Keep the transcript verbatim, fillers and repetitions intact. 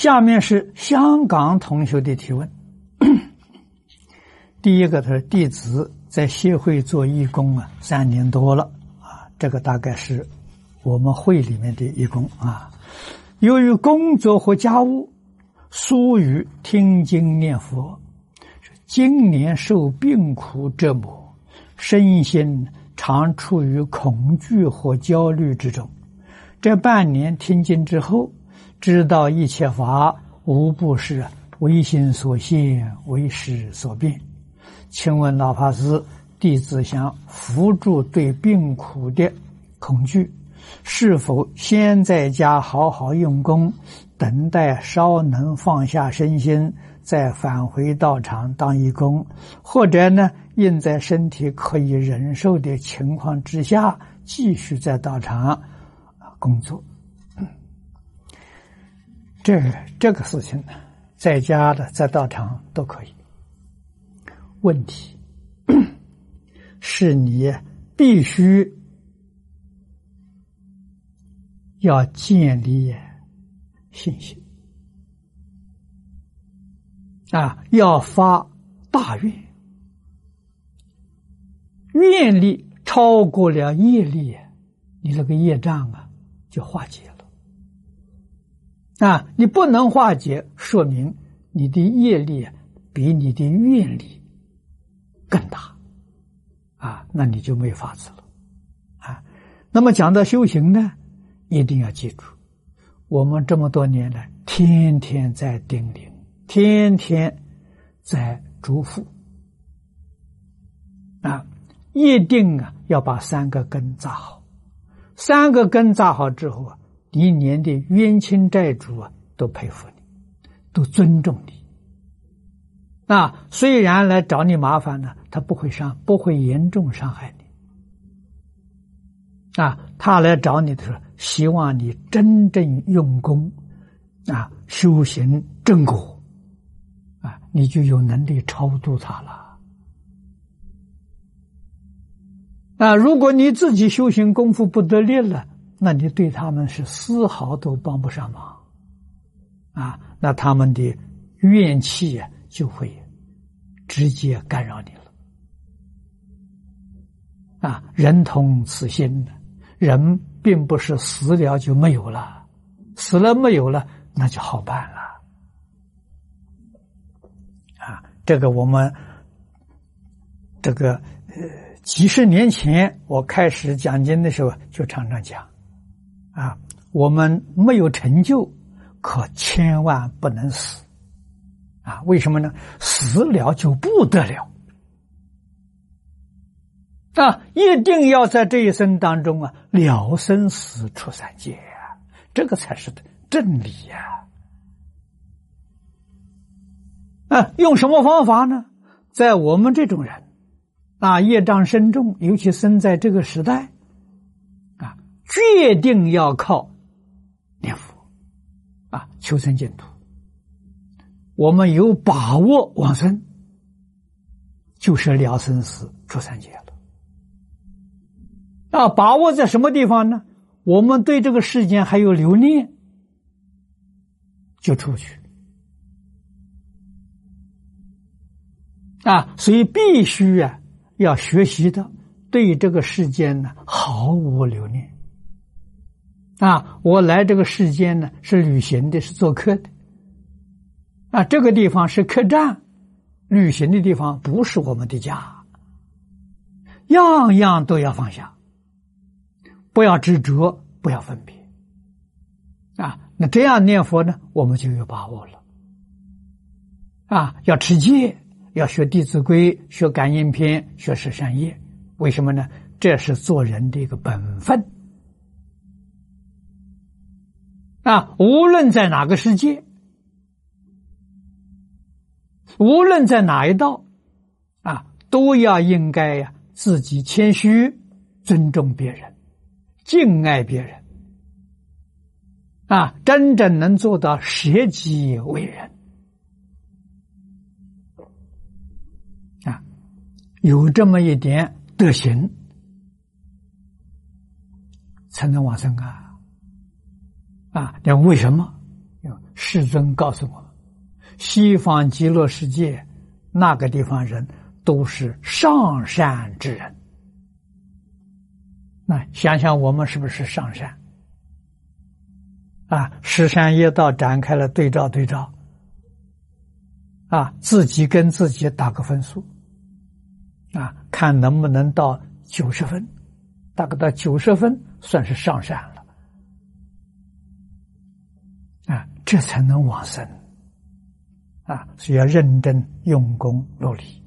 下面是香港同学的提问。第一个，他说弟子在协会做义工啊，三年多了啊，这个大概是我们会里面的义工啊。由于工作和家务疏于听经念佛，今年受病苦折磨，身心常处于恐惧和焦虑之中。这半年听经之后，知道一切法无不是唯心所现，为识所变。请问老法师，弟子想扶助对病苦的恐惧，是否先在家好好用功，等待稍能放下身心，再返回道场当义工，或者呢，应在身体可以忍受的情况之下，继续在道场工作？这这个事情呢，在家的在道场都可以。问题是你必须要建立信心啊，要发大愿，愿力超过了业力，你这个业障啊就化解了啊！你不能化解，说明你的业力比你的愿力更大啊，那你就没法子了啊。那么讲到修行呢，一定要记住，我们这么多年来天天在叮咛，天天在嘱咐啊，一定啊要把三个根扎好。三个根扎好之后啊，你连的冤亲债主啊都佩服你，都尊重你。啊，虽然来找你麻烦呢，他不会伤，不会严重伤害你。啊，他来找你的时候，希望你真正用功，啊，修行正果，啊，你就有能力超度他了。啊，如果你自己修行功夫不得力了，那你对他们是丝毫都帮不上忙。啊，那他们的怨气啊就会直接干扰你了。啊，人同此心，人并不是死了就没有了，死了没有了，那就好办了。啊，这个我们这个呃几十年前我开始讲经的时候就常常讲，啊，我们没有成就，可千万不能死。啊，为什么呢？死了就不得了。啊，一定要在这一生当中啊，了生死出三界啊，这个才是真理呀。啊，用什么方法呢？在我们这种人，啊，业障深重，尤其生在这个时代，啊，决定要靠念佛，啊，求生净土。我们有把握往生，就是了生死出三界了。啊，把握在什么地方呢？我们对这个世间还有留念，就出去。啊，所以必须啊，要学习的对这个世间呢毫无留念。啊，我来这个世间呢是旅行的，是做客的。啊，这个地方是客栈，旅行的地方不是我们的家，样样都要放下，不要执着，不要分别。啊，那这样念佛呢，我们就有把握了。啊，要持戒，要学《弟子规》，学《感应篇》，学十善业。为什么呢？这是做人的一个本分。啊，无论在哪个世界，无论在哪一道，啊，都要应该呀、啊、自己谦虚，尊重别人，敬爱别人，啊，真正能做到舍己为人，啊，有这么一点德行，才能往生啊！啊，那为什么？ 世尊告诉我们，西方极乐世界那个地方人都是上善之人。那想想我们是不是上善？啊，十善业道展开了对照对照，啊，自己跟自己打个分数，啊，看能不能到九十分，大概到九十分算是上善了，啊，这才能往生，啊，所以要认真用功努力。